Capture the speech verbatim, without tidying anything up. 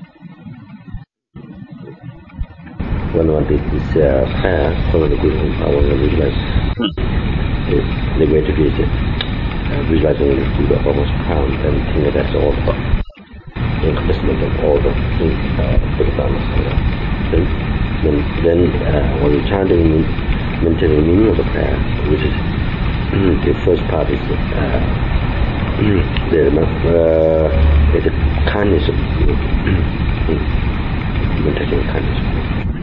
When one did this uh, prayer, following the Guru, I want to visualize the liberated is uh, visualizing the Buddha almost crown and think that that's all the encompassment of all the uh, Buddha-dhammas. Then, then, then uh, when you're chanting, maintaining the meaning of the prayer, which is the first part is uh, the uh, is a kindness of maintaining kindness.